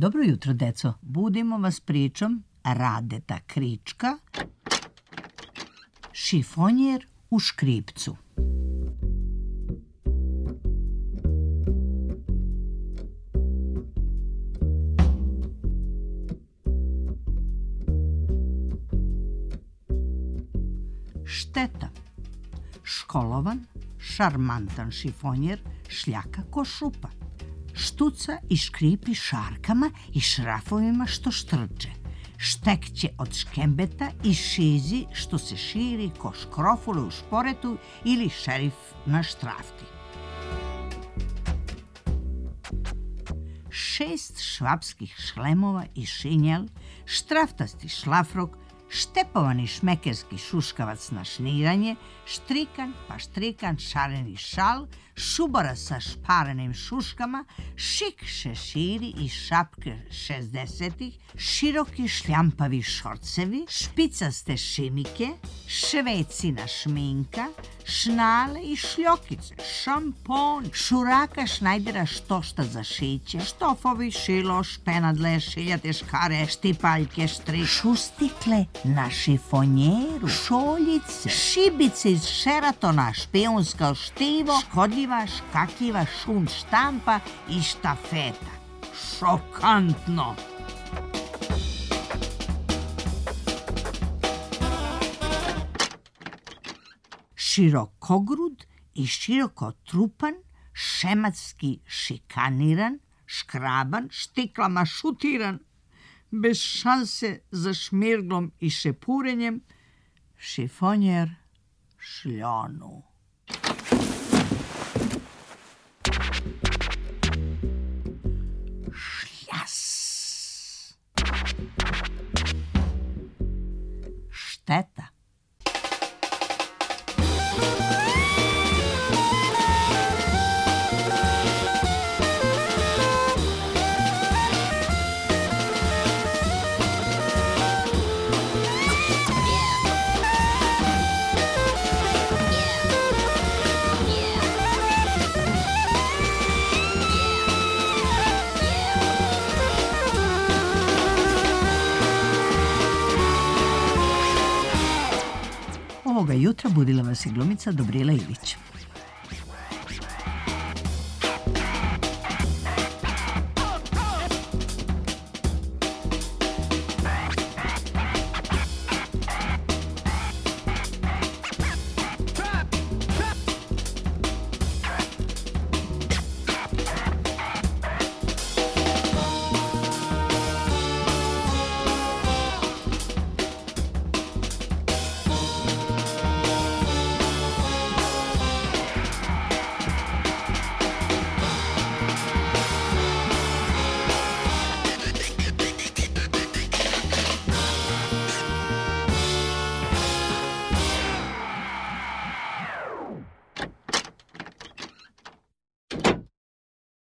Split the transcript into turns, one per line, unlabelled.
Dobro jutro, deco. Budimo vas pričom Radeta Krička, šifonjer u škripcu. Šteta. Školovan, šarmantan šifonjer šljaka ko šupa. Štuca i škripi šarkama i šrafovima što štrče. Štekće od škembeta i šizi što se širi ko škrofule u šporetu ili šerif na štrafti. 6 švapskih šlemova i šinjel, štraftasti šlafrok, štepovani šmekerski šuškavac na šniranje, štrikan pa štrikan šareni šal, šubara sa šparenim šuškama, šik šeširi i šapke 60-ih, široki šljampavi šorcevi, špicaste šimike, švecina šminka, šnale i šljokice, šampon, šuraka šnajdera štošta za šiće, štofovi, šilo, špenadle, šiljate škare, štipaljke, šustikle na šifonjeru, šoljice, šibice iz Šeratona, špijunsko štivo, škodljiva, škakljiva šun štampa i štafeta. Šokantno! Širokogrud i širokotrupan, šematski šikaniran, škraban, štiklama šutiran, bez šanse za šmirglom i šepurenjem, šifonjer šljonu. Šljas. Šteta. Ovoga jutra budila vas je glumica Dobrila Ilić.